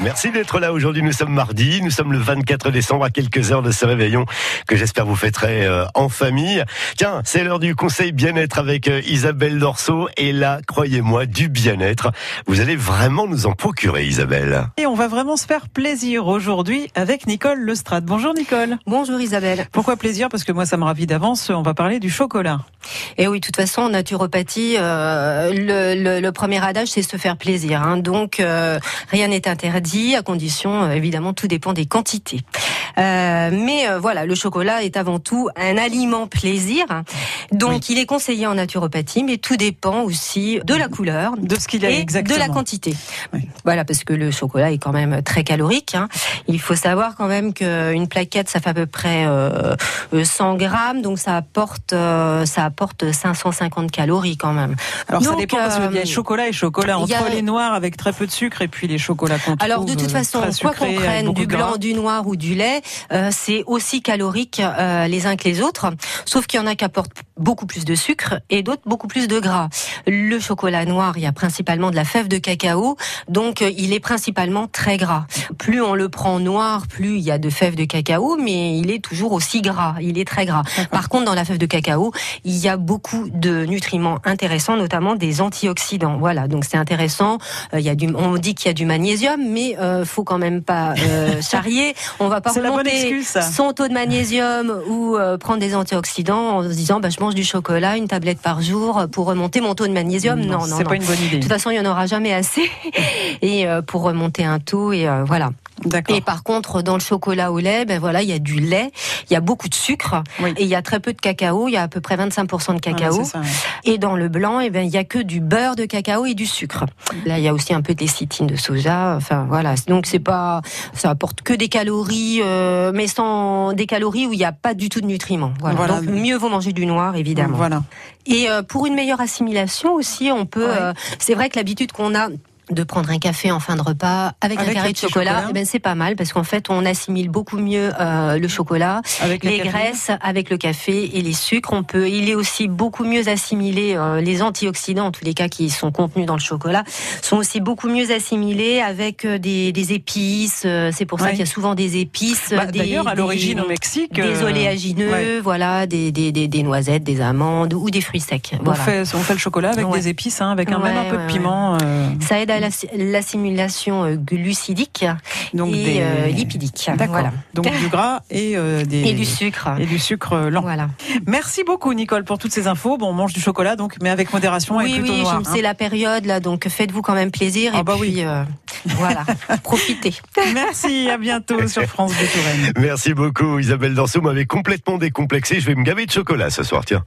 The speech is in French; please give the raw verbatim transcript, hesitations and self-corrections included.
Merci d'être là aujourd'hui. Nous sommes mardi, nous sommes le vingt-quatre décembre, à quelques heures de ce réveillon que j'espère vous fêterez euh, en famille. Tiens, c'est l'heure du conseil bien-être avec euh, Isabelle Dorso. Et là, croyez-moi, du bien-être, vous allez vraiment nous en procurer, Isabelle. Et on va vraiment se faire plaisir aujourd'hui avec Nicole Lestrade. Bonjour Nicole. Bonjour Isabelle. Pourquoi plaisir? Parce que moi ça me ravit d'avance, on va parler du chocolat. Et oui, de toute façon, en naturopathie, euh, le, le, le premier adage, c'est se faire plaisir. Hein. Donc, euh, rien n'est interdit, à condition, euh, évidemment, tout dépend des quantités. Euh, mais euh, voilà, le chocolat est avant tout un aliment plaisir. Donc, oui. Il est conseillé en naturopathie, mais tout dépend aussi de la couleur, de ce qu'il a et exactement, de la quantité. Oui. Voilà, parce que le chocolat est quand même très calorique. Hein. Il faut savoir quand même qu'une plaquette, ça fait à peu près euh, cent grammes, donc ça apporte, euh, ça apporte cinq cent cinquante calories quand même. Alors donc, ça dépend, parce qu'il y a chocolat et chocolat, entre a... les noirs avec très peu de sucre et puis les chocolats qu'on trouve. Alors de toute façon, quoi qu'on prenne, du blanc, du noir ou du lait, euh, c'est aussi calorique euh, les uns que les autres, sauf qu'il y en a qui apportent beaucoup plus de sucre et d'autres beaucoup plus de gras. Le chocolat noir, il y a principalement de la fève de cacao, donc euh, il est principalement très gras. Plus on le prend noir, plus il y a de fève de cacao, mais il est toujours aussi gras, il est très gras. Par contre, dans la fève de cacao, il y a beaucoup de nutriments intéressants, notamment des antioxydants. Voilà, donc c'est intéressant. Euh, il y a du, on dit qu'il y a du magnésium, mais euh, faut quand même pas euh, charrier. On va pas remonter son taux de magnésium ou euh, prendre des antioxydants en se disant bah je mange du chocolat, une tablette par jour pour remonter mon taux de magnésium. Non, non, non. C'est non. pas une bonne idée. De toute façon, il y en aura jamais assez. Et euh, pour remonter un taux et euh, voilà. D'accord. Et par contre, dans le chocolat au lait, ben voilà, il y a du lait, il y a beaucoup de sucre, oui. Et il y a très peu de cacao, il y a à peu près vingt-cinq pour cent de cacao. Ah, c'est ça, oui. Et dans le blanc, eh ben il y a que du beurre de cacao et du sucre. Là, il y a aussi un peu de lécithine de soja. Enfin voilà, donc c'est pas, ça apporte que des calories, euh, mais sans des calories où il n'y a pas du tout de nutriments. Voilà. Voilà. Donc mieux vaut manger du noir, évidemment. Voilà. Et euh, pour une meilleure assimilation aussi, on peut. Ouais. Euh, c'est vrai que l'habitude qu'on a de prendre un café en fin de repas avec, avec un carré de chocolat, chocolat. Eh ben c'est pas mal parce qu'en fait on assimile beaucoup mieux euh, le chocolat, avec les graisses avec le café et les sucres. On peut, il est aussi beaucoup mieux assimilé. Euh, les antioxydants, en tous les cas qui sont contenus dans le chocolat, sont aussi beaucoup mieux assimilés avec des, des épices. Euh, c'est pour ça oui. qu'il y a souvent des épices. Bah, des, d'ailleurs, à des, l'origine au Mexique, des oléagineux, ouais. voilà, des, des, des, des noisettes, des amandes ou des fruits secs. Voilà. On fait, on fait le chocolat avec ouais. des épices, hein, avec un, ouais, même un peu ouais, de piment. Ouais. Euh... Ça aide à l'assimilation glucidique donc et des... euh, lipidique. D'accord. Voilà. Donc du gras et euh, des et du sucre et du sucre lent. Voilà. Merci beaucoup Nicole pour toutes ces infos. Bon, on mange du chocolat donc, mais avec modération oui, et plutôt oui, noir. Oui, c'est hein. la période là, donc faites-vous quand même plaisir ah et bah puis oui. euh, voilà, profitez. Merci, à bientôt sur France Bleu Touraine. Merci beaucoup Isabelle Dorso, m'avait complètement décomplexé. Je vais me gaver de chocolat ce soir, tiens.